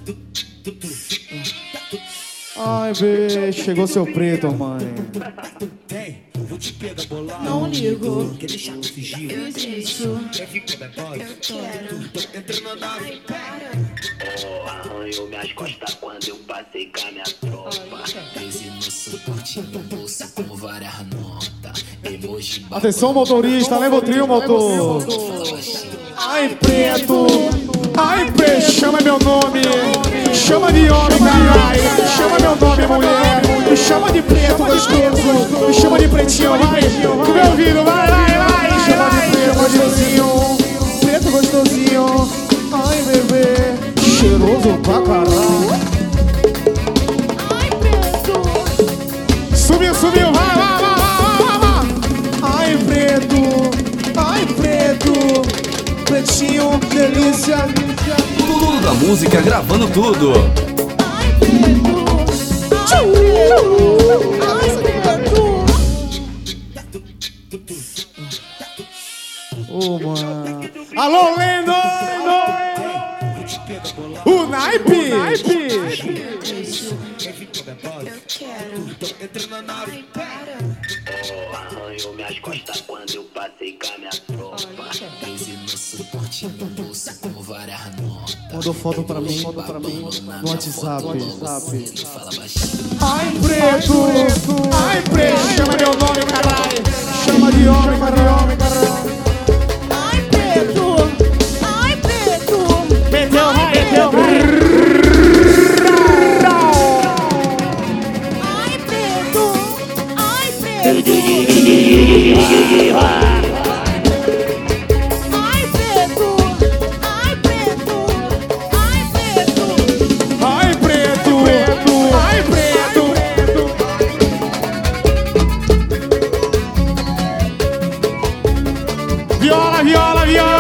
Ai, bê, chegou seu preto, mãe. Não ligo. Quer deixar tu fugir? Fiz isso. Quer ficar depois? Eu quero. Entrando na nave. Arranhou minhas costas quando eu passei com a minha tropa. 13 no suporte no bolso com várias notas. Emoji. Atenção, motorista, leva o trio, motor. Ai, preto. Ai, preto, chama meu nome. Chama de homem, caralho. Chama meu nome, mulher. Me chama de preto gostoso. Me chama de pretinho, vai. Com meu ouvido, vai, vai, vai. Chama de preto gostosinho. Preto gostosinho. Ai, bebê. Cheiroso pra caralho. Ai, preto. Subiu, subiu, vai, vai, vai, vai, vai. Ai, preto. Ai, preto. Pretinho, delícia. Tudo da música, gravando tudo. Ai, preto. Ai, preto. Ô, mano. Alô, Lendo! O naipe! Eu quero. Entrando na nave. Ai, para. Arranhou minhas costas quando eu passei com a minha tropa. 13 no suporte no bolso com várias notas. Mandou foto pra mim no WhatsApp. Fala baixinho. Ai, preto! Ai, preto! Chama meu nome, caralho! Chama de homem, caralho! Ai, preto. Ai, preto. Meteu, vai, meteu, vai! Ai, preto. Ai, preto. Ai, preto. Ai, preto. Ai, preto. Ai, preto! Ai, preto! Viola, viola, viola!